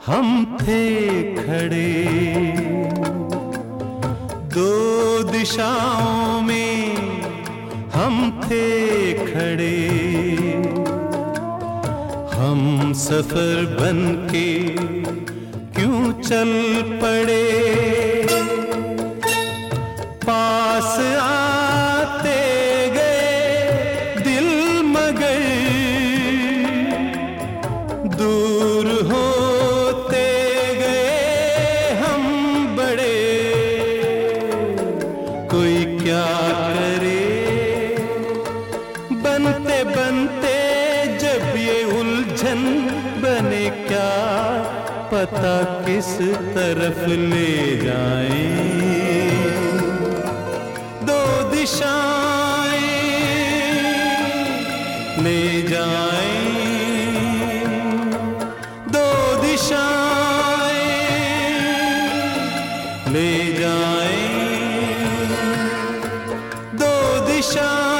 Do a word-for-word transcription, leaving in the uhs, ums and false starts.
हम थे खड़े दो दिशाओं में, हम थे खड़े, हम सफर बनके क्यों चल पड़े। पास आते गए दिल मगर दूर होते गए हम बड़े। कोई क्या करे बनते बनते जब ये उलझन बने, क्या पता किस तरफ ले जाएं। दो दिशाएं ले जाएं, दो दिशाएं ले जाएं, दो दिशाएं